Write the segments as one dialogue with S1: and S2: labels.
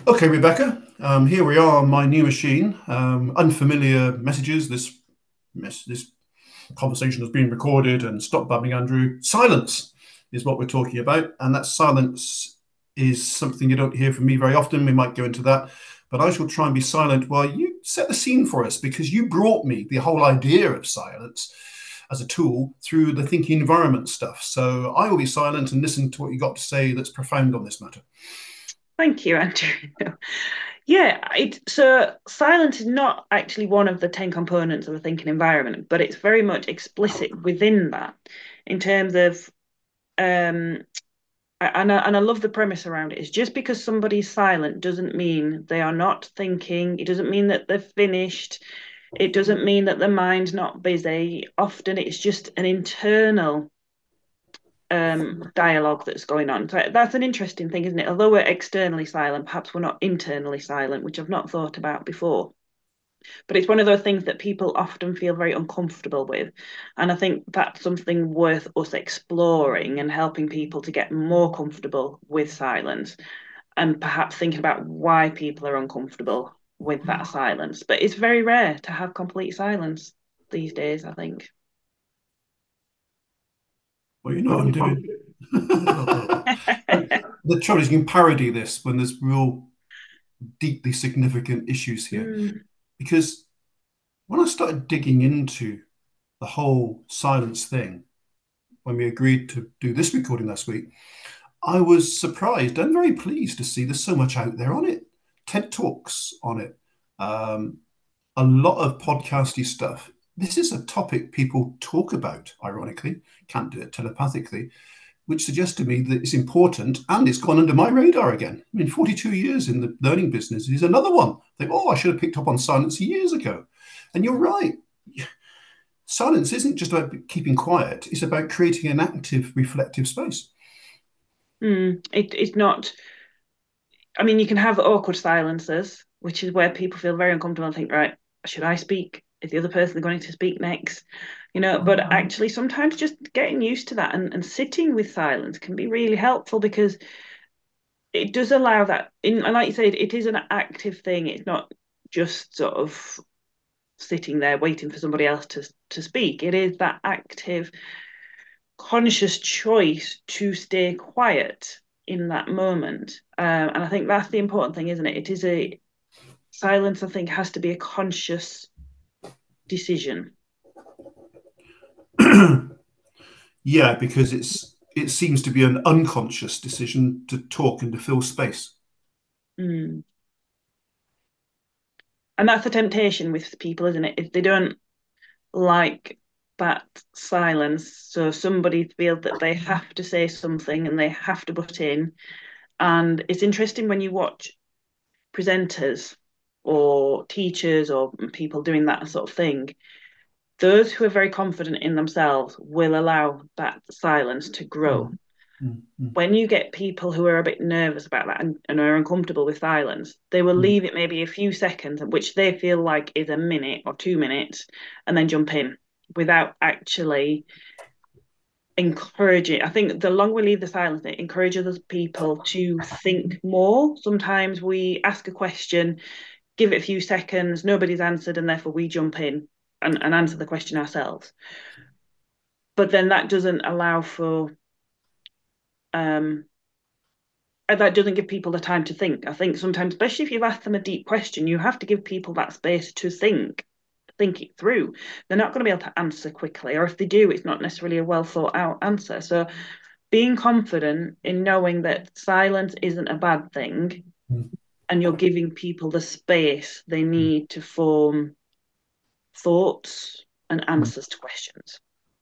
S1: Okay, Rebecca, here we are on my new machine. Unfamiliar messages. This conversation has been recorded and stop babbling, Andrew. Silence is what we're talking about, and that silence is something you don't hear from me very often. We might go into that, but I shall try and be silent while you set the scene for us because you brought me the whole idea of silence as a tool through the thinking environment stuff. So I will be silent and listen to what you got to say that's profound on this matter.
S2: Thank you, Andrew. So silence is not actually one of the 10 components of a thinking environment, but it's very much explicit within that in terms of um and I love the premise around it. Is just because somebody's silent doesn't mean they are not thinking. It doesn't mean that they're finished. It doesn't mean that their mind's not busy. Often it's just an internal dialogue that's going on. So that's an interesting thing, isn't it? Although we're externally silent, perhaps we're not internally silent, which I've not thought about before. But it's one of those things that people often feel very uncomfortable with. And I think that's something worth us exploring and helping people to get more comfortable with silence and perhaps thinking about why people are uncomfortable with that silence. But it's very rare to have complete silence these days, I think.
S1: Well, you know what I'm doing. The trouble is, you can parody this when there's real deeply significant issues here.
S2: Mm,
S1: Because when I started digging into the whole silence thing, when we agreed to do this recording last week, I was surprised and very pleased to see there's so much out there on it. TED Talks on it, um, a lot of podcasty stuff. This is a topic people talk about, ironically, can't do it telepathically, which suggests to me that it's important and it's gone under my radar again. I mean, 42 years in the learning business is another one. I think, oh, I should have picked up on silence years ago. And you're right. Silence isn't just about keeping quiet, it's about creating an active, reflective space.
S2: it's not. I mean, you can have awkward silences, which is where people feel very uncomfortable and think, right, should I speak? Is the other person going to speak next? But actually, sometimes just getting used to that and sitting with silence can be really helpful because it does allow that. And like you said, it is an active thing. It's not just sort of sitting there waiting for somebody else to speak. It is that active, conscious choice to stay quiet in that moment. And I think that's the important thing, isn't it? It is a silence, I think, has to be a conscious decision.
S1: Yeah, because it seems to be an unconscious decision to talk and to fill space.
S2: Mm. And that's the temptation with people, isn't it? If they don't like that silence, so somebody feels that they have to say something and they have to butt in. And it's interesting when you watch presenters or teachers or people doing that sort of thing, those who are very confident in themselves will allow that silence to grow.
S1: Mm, mm, mm,
S2: When you get people who are a bit nervous about that and are uncomfortable with silence, they will
S1: mm.
S2: leave it maybe a few seconds, which they feel like is a minute or 2 minutes, and then jump in without actually encouraging. I think the longer we leave the silence, it encourages other people to think more. Sometimes we ask a question, give it a few seconds, nobody's answered, and therefore we jump in and answer the question ourselves. But then that doesn't allow for um that doesn't give people the time to think. I think sometimes, especially if you've asked them a deep question, you have to give people that space to think it through. They're not going to be able to answer quickly, or if they do, it's not necessarily a well thought out answer. So being confident in knowing that silence isn't a bad thing
S1: Mm.
S2: and you're giving people the space they need to form thoughts and
S1: Mm.
S2: answers to questions.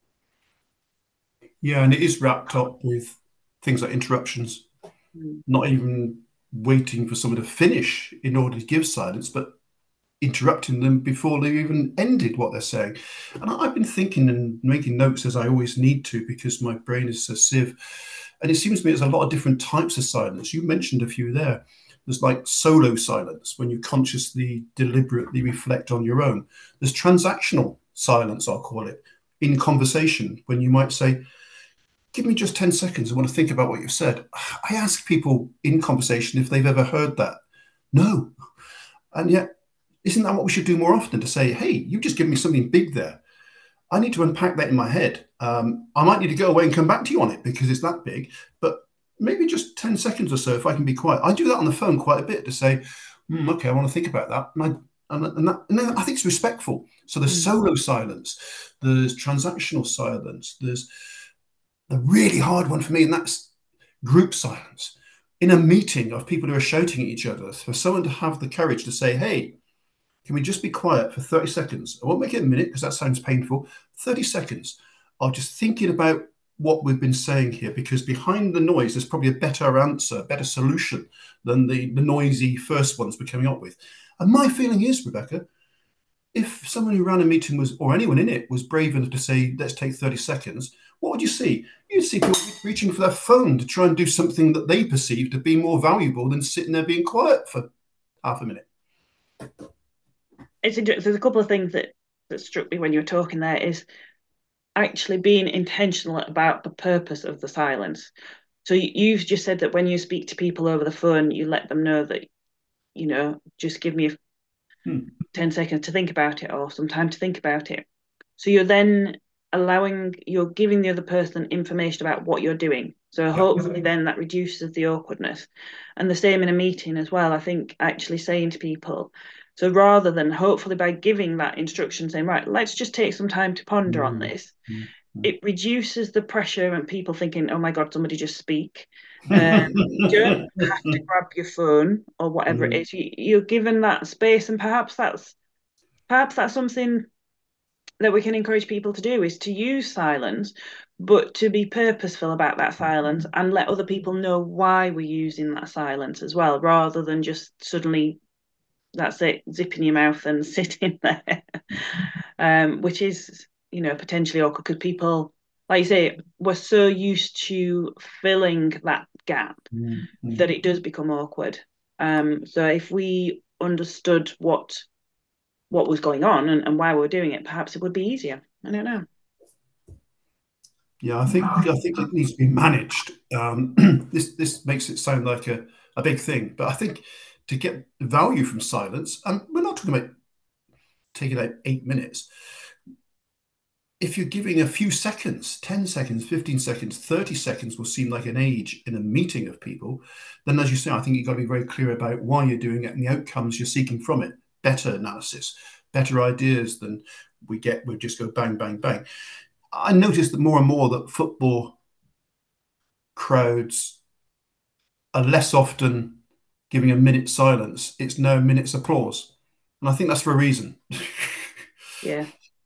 S1: Yeah, and it is wrapped up with things like interruptions,
S2: Mm.
S1: not even waiting for someone to finish in order to give silence, but interrupting them before they even ended what they're saying. And I've been thinking and making notes as I always need to because my brain is a sieve. And it seems to me there's a lot of different types of silence. You mentioned a few there. There's like solo silence when you consciously, deliberately reflect on your own. There's transactional silence, I'll call it, in conversation when you might say, give me just 10 seconds. I want to think about what you've said. I ask people in conversation if they've ever heard that. No. And yet, isn't that what we should do more often? To say, hey, you've just given me something big there. I need to unpack that in my head. I might need to go away and come back to you on it because it's that big, but maybe just 10 seconds or so if I can be quiet. I do that on the phone quite a bit to say, okay, I want to think about that. And then I think it's respectful. So there's
S2: Mm.
S1: solo silence, there's transactional silence, there's the really hard one for me, and that's group silence. In a meeting of people who are shouting at each other, for someone to have the courage to say, hey, can we just be quiet for 30 seconds? I won't make it a minute because that sounds painful. 30 seconds. I'll just thinking about what we've been saying here because behind the noise, there's probably a better answer, a better solution than the noisy first ones we're coming up with. And my feeling is, Rebecca, if someone who ran a meeting was, or anyone in it, was brave enough to say, let's take 30 seconds, what would you see? You'd see people reaching for their phone to try and do something that they perceive to be more valuable than sitting there being quiet for half a minute.
S2: There's a couple of things that struck me when you were talking there is actually being intentional about the purpose of the silence. So you've just said that when you speak to people over the phone, you let them know that, just give me
S1: Hmm.
S2: 10 seconds to think about it or some time to think about it. So you're giving the other person information about what you're doing. So
S1: Yeah.
S2: hopefully then that reduces the awkwardness. And the same in a meeting as well. I think actually saying to people, so rather than hopefully by giving that instruction, saying, right, let's just take some time to ponder on
S1: Mm,
S2: this,
S1: mm, mm.
S2: it reduces the pressure and people thinking, oh my God, somebody just speak. You don't have to grab your phone or whatever it
S1: Mm,
S2: is. You're given that space, and perhaps that's something that we can encourage people to do is to use silence, but to be purposeful about that silence and let other people know why we're using that silence as well, rather than just suddenly that's it, zipping your mouth and sitting there, which is potentially awkward because people, like you say, we're so used to filling that gap
S1: mm, mm.
S2: that it does become awkward. So if we understood what was going on and why we were doing it, perhaps it would be easier. I don't know.
S1: Yeah, I think it needs to be managed. This makes it sound like a big thing, but I think to get value from silence, and we're not talking about taking out 8 minutes. If you're giving a few seconds, 10 seconds, 15 seconds, 30 seconds will seem like an age in a meeting of people, then as you say, I think you've got to be very clear about why you're doing it and the outcomes you're seeking from it. Better analysis, better ideas than we just go bang, bang, bang. I noticed that more and more that football crowds are less often giving a minute's silence. It's now a minute's applause. And I think that's for a reason.
S2: Yeah,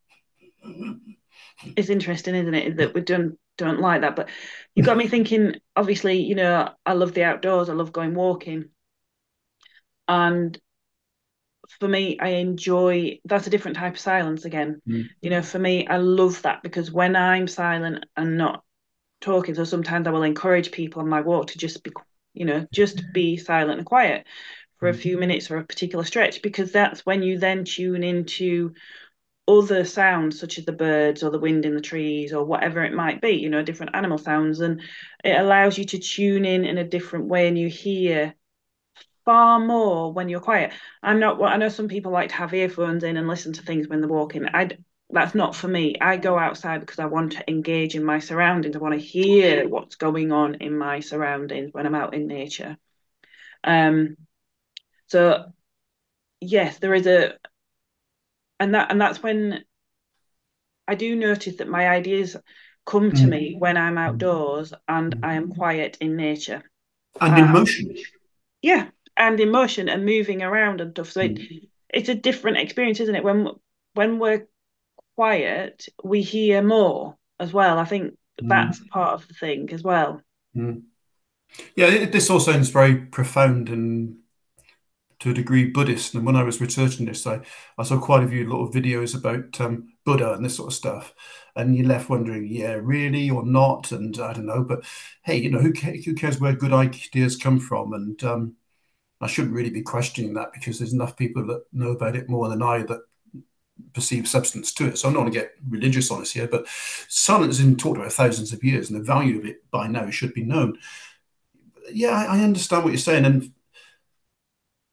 S2: it's interesting, isn't it, that we don't like that. But you got me thinking. Obviously, I love the outdoors. I love going walking, and for me, I enjoy that's a different type of silence again.
S1: Mm,
S2: For me, I love that because when I'm silent and not talking, so sometimes I will encourage people on my walk to just be silent and quiet for a
S1: mm,
S2: few minutes or a particular stretch because that's when you then tune into other sounds such as the birds or the wind in the trees or whatever it might be, different animal sounds, and it allows you to tune in a different way and you hear far more when you're quiet. I know some people like to have earphones in and listen to things when they're walking. That's not for me. I go outside because I want to engage in my surroundings. I want to hear what's going on in my surroundings when I'm out in nature. Um, so yes, there is and that's when I do notice that my ideas come to
S1: mm,
S2: me when I'm
S1: mm,
S2: outdoors and
S1: mm.
S2: I am quiet in nature.
S1: And
S2: Uh,
S1: emotion.
S2: yeah, and in motion and moving around and stuff. So
S1: Mm,
S2: it's a different experience, isn't it? When we're quiet, we hear more as well. I think
S1: mm,
S2: that's part of the thing as well.
S1: mm. Yeah, this all sounds very profound and to a degree Buddhist. And when I was researching this, I saw quite a few little videos about Buddha and this sort of stuff. And you're left wondering, yeah, really or not? And I don't know. But hey, who cares where good ideas come from? And I shouldn't really be questioning that because there's enough people that know about it more than I that perceive substance to it. So I'm not going to get religious on us here, but silence has been talked about thousands of years, and the value of it by now should be known. Yeah, I understand what you're saying, and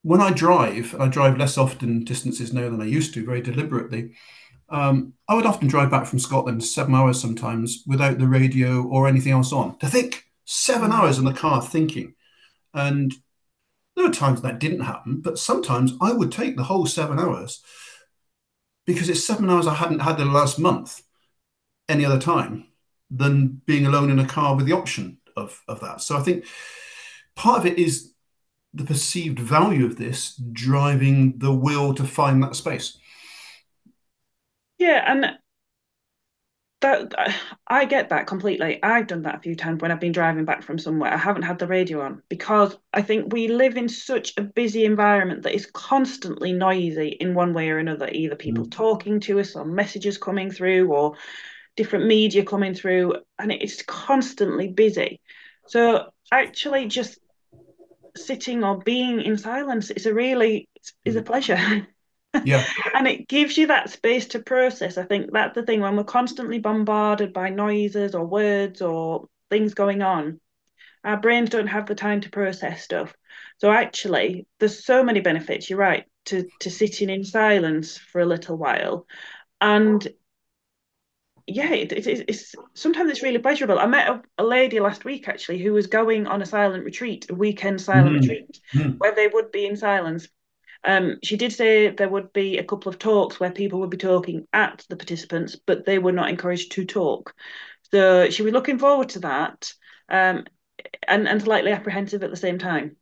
S1: when I drive less often distances now than I used to, very deliberately. I would often drive back from Scotland 7 hours sometimes without the radio or anything else on. To think 7 hours
S2: Mm.
S1: in the car thinking. And there were times that didn't happen, but sometimes I would take the whole 7 hours because it's 7 hours I hadn't had in the last month any other time than being alone in a car with the option of that. So I think part of it is the perceived value of this driving the will to find that space.
S2: Yeah, and that I get that completely. I've done that a few times when I've been driving back from somewhere. I haven't had the radio on because I think we live in such a busy environment that is constantly noisy in one way or another, either people
S1: Mm,
S2: talking to us or messages coming through or different media coming through, and it's constantly busy. So actually just sitting or being in silence is a
S1: mm.
S2: pleasure.
S1: Yeah.
S2: And it gives you that space to process. I think that's the thing when we're constantly bombarded by noises or words or things going on, our brains don't have the time to process stuff. So actually, there's so many benefits, you're right, to sitting in silence for a little while. And yeah, it's sometimes it's really pleasurable. I met a lady last week actually who was going on a silent retreat, a weekend silent
S1: Mm,
S2: retreat,
S1: mm.
S2: where they would be in silence. She did say there would be a couple of talks where people would be talking at the participants, but they were not encouraged to talk. So she was looking forward to that, um, and slightly apprehensive at the same time.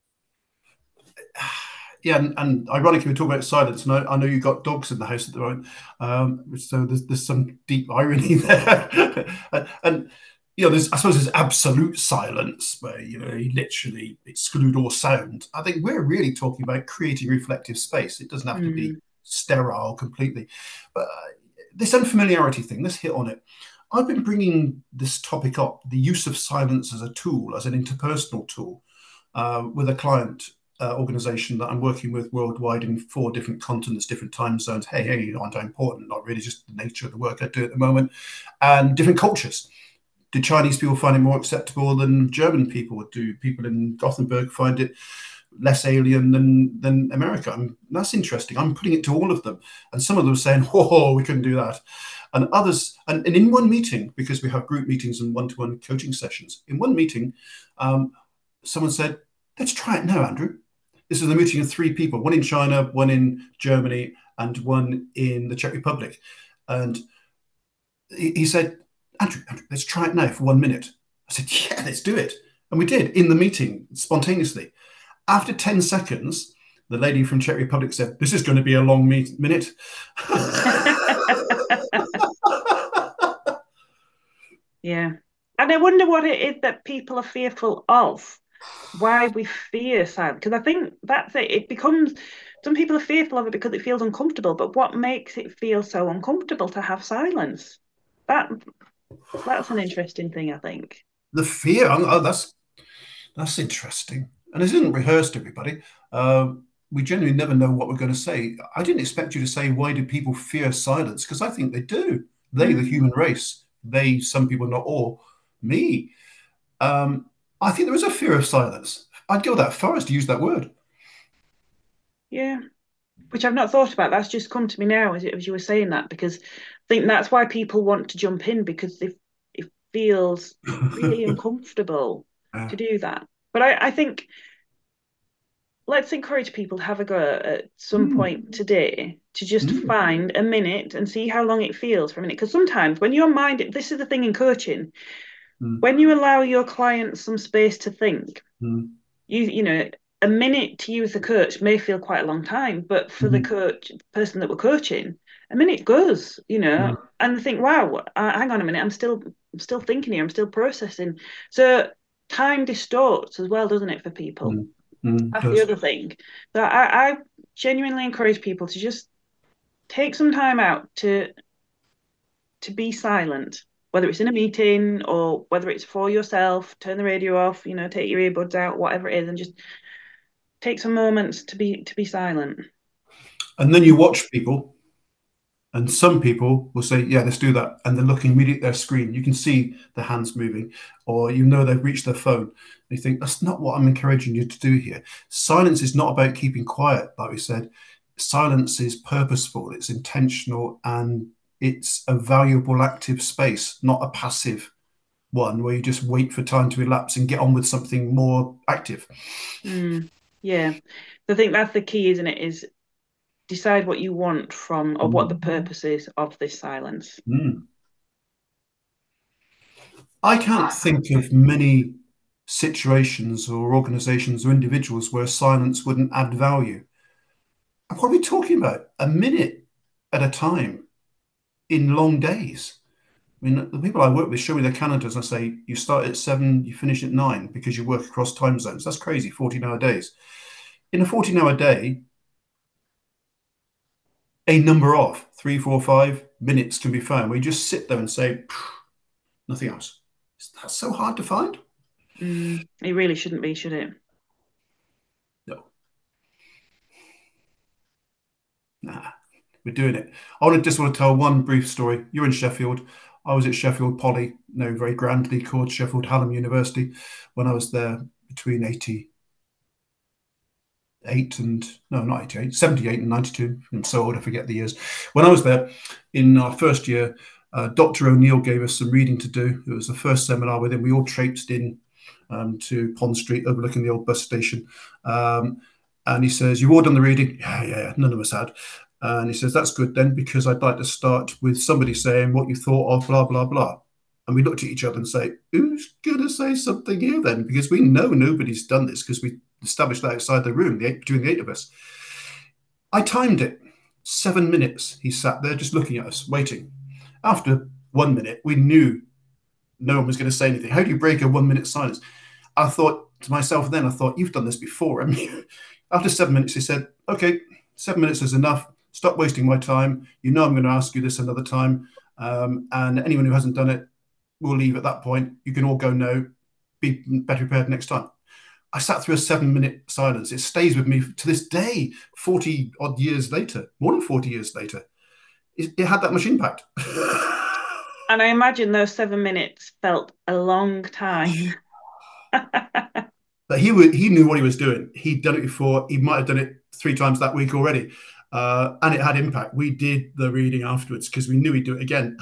S1: Yeah, and ironically, we talk about silence, and I know you've got dogs in the house at the moment, so there's some deep irony there, and there's I suppose there's absolute silence where you literally exclude all sound. I think we're really talking about creating reflective space. It doesn't have to be
S2: Mm,
S1: sterile completely, but this unfamiliarity thing, let's hit on it. I've been bringing this topic up, the use of silence as a tool, as an interpersonal tool, with a client organization that I'm working with worldwide in 4 different continents, different time zones. Hey, aren't I important? Not really, just the nature of the work I do at the moment, and different cultures. Do Chinese people find it more acceptable than German people? Do people in Gothenburg find it less alien than America? That's interesting. I'm putting it to all of them, and some of them are saying, "Whoa, we couldn't do that," and others, and in one meeting, because we have group meetings and one-to-one coaching sessions, in one meeting, um, someone said, "Let's try it now, Andrew." This is a meeting of 3 people, one in China, one in Germany, and one in the Czech Republic. And he said, Andrew, let's try it now for 1 minute. I said, yeah, let's do it. And we did in the meeting spontaneously. After 10 seconds, the lady from Czech Republic said, this is going to be a long minute.
S2: yeah, and I wonder what it is that people are fearful of. Why we fear silence? Because I think that's it. It becomes some people are fearful of it because it feels uncomfortable. But what makes it feel so uncomfortable to have silence? That that's an interesting thing, I think.
S1: The fear, oh, that's interesting. And this isn't rehearsed, everybody. We generally never know what we're going to say. I didn't expect you to say, why do people fear silence? Because I think they do. They, the
S2: Mm,
S1: human race, they, some people, not all, me. Um, I think there is a fear of silence. I'd go that far as to use that word.
S2: yeah, which I've not thought about. That's just come to me now as you were saying that because I think that's why people want to jump in because it feels really uncomfortable to do that. But I think let's encourage people to have a go at some
S1: Mm,
S2: point today to just
S1: mm,
S2: find a minute and see how long it feels for a minute. Because sometimes when your mind, this is the thing in coaching,
S1: mm,
S2: when you allow your clients some space to think,
S1: mm,
S2: you know, a minute to you as a coach may feel quite a long time, but for the
S1: mm,
S2: coach person that we're coaching, a minute goes,
S1: mm,
S2: and they think, wow, hang on a minute, I'm still thinking here, I'm still processing. So time distorts as well, doesn't it, for people?
S1: mm, mm,
S2: That's the
S1: does.
S2: other thing. So I genuinely encourage people to just take some time out to be silent, whether it's in a meeting or whether it's for yourself, turn the radio off, take your earbuds out, whatever it is, and just take some moments to be silent.
S1: And then you watch people, And some people will say, yeah, let's do that. And they're looking immediately at their screen. You can see the hands moving, or they've reached their phone. And you think, that's not what I'm encouraging you to do here. Silence is not about keeping quiet, like we said. Silence is purposeful, it's intentional, and it's a valuable active space, not a passive one where you just wait for time to elapse and get on with something more active.
S2: Mm, yeah. So I think that's the key, isn't it? Is decide what you want from or what the
S1: Mm.
S2: purpose is of this silence.
S1: Mm. I can't think of many situations or organizations or individuals where silence wouldn't add value. And what are we talking about? A minute at a time in long days. I mean, the people I work with show me their calendars and I say, you start at 7, you finish at 9 because you work across time zones. That's crazy, 14-hour days. In a 14-hour day, a number of 3, 4, 5 minutes can be found where you just sit there and say, nothing else. That's so hard to find.
S2: It really shouldn't be, should it?
S1: No, nah, we're doing it. I just want to tell one brief story. You're in Sheffield. I was at Sheffield Poly, now very grandly called Sheffield Hallam University, when I was there between 88 and, no, not 88, 78 and 92. I'm so old, I forget the years. When I was there in our first year, Dr. O'Neill gave us some reading to do. It was the first seminar with him. We all traipsed in to Pond Street, overlooking the old bus station. And he says, "You all done the reading?" Yeah, yeah, yeah. None of us had. And he says, "That's good then, because I'd like to start with somebody saying what you thought of blah, blah, blah." And we looked at each other and say, "Who's going to say something here then?" Because we know nobody's done this because we established that outside the room, between the eight of us. I timed it. 7 minutes. He sat there just looking at us, waiting. After 1 minute, we knew no one was going to say anything. How do you break a 1 minute silence? I thought to myself then, I thought, you've done this before, haven't you? After 7 minutes, he said, okay, 7 minutes is enough. Stop wasting my time. You know I'm going to ask you this another time. And anyone who hasn't done it will leave at that point. You can all go now. Be better prepared next time. I sat through a 7 minute silence. It stays with me to this day, 40 odd years later, more than 40 years later. It had that much impact.
S2: And I imagine those 7 minutes felt a long time.
S1: But he knew what he was doing. He'd done it before. He might have done it 3 times that week already, and it had impact. We did the reading afterwards because we knew he'd do it again.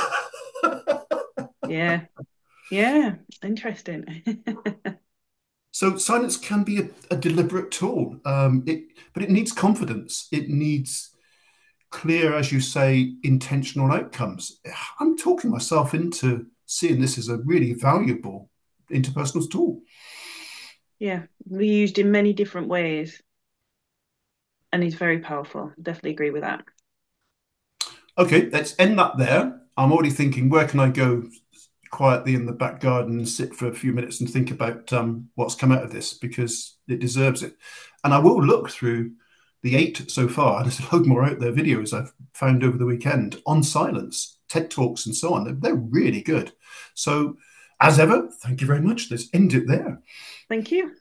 S2: Yeah, yeah, interesting.
S1: So silence can be a deliberate tool. But it needs confidence. It needs clear, as you say, intentional outcomes. I'm talking myself into seeing this as a really valuable interpersonal tool.
S2: Yeah, we used in many different ways, and it's very powerful. Definitely agree with that.
S1: Okay, let's end that there. I'm already thinking, where can I go quietly in the back garden and sit for a few minutes and think about what's come out of this because it deserves it. And I will look through the 8 so far. There's a load more out there, videos I've found over the weekend on silence, TED Talks, and so on. They're really good. So, as ever, thank you very much. Let's end it there.
S2: Thank you.